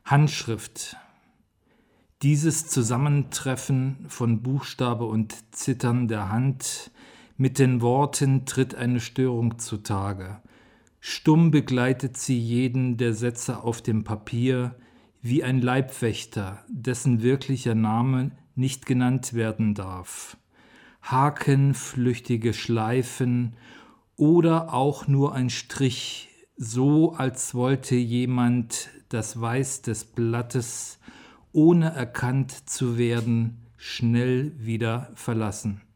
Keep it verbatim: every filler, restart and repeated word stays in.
Handschrift. Dieses Zusammentreffen von Buchstabe und Zittern der Hand mit den Worten tritt eine Störung zutage. Stumm begleitet sie jeden der Sätze auf dem Papier, wie ein Leibwächter, dessen wirklicher Name nicht genannt werden darf. Haken, flüchtige Schleifen oder auch nur ein Strich, so als wollte jemand das Weiß des Blattes, ohne erkannt zu werden, schnell wieder verlassen.